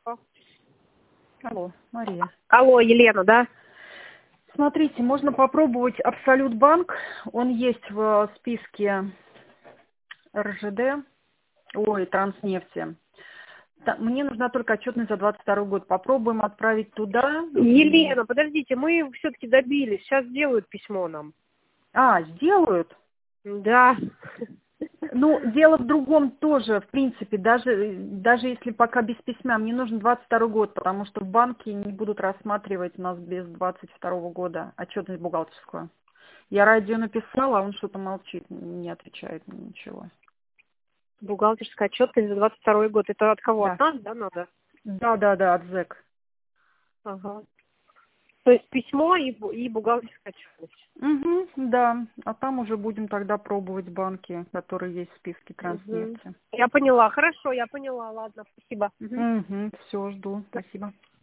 Алло, Мария. Алло, Елена, да? Смотрите, можно попробовать Абсолют Банк. Он есть в списке РЖД, Транснефти. Мне нужна только отчетность за 22 год. Попробуем отправить туда. Елена, подождите, мы все-таки добились. Сейчас сделают письмо нам. Сделают? Да. Ну, дело в другом тоже, в принципе, даже если пока без письма, мне нужен 22 год, потому что в банке не будут рассматривать нас без 22 года отчетность бухгалтерскую. Я радио написала, а он что-то молчит, не отвечает мне ничего. Бухгалтерская отчетность за 22 год. Это от кого? Да. От нас, да, надо? Да, от ЗЭК. Ага. То есть письмо и бухгалтерская отчетность. Да. А там уже будем тогда пробовать банки, которые есть в списке Транснефти. Я поняла. Хорошо, я поняла. Ладно, спасибо. Все, жду. Спасибо.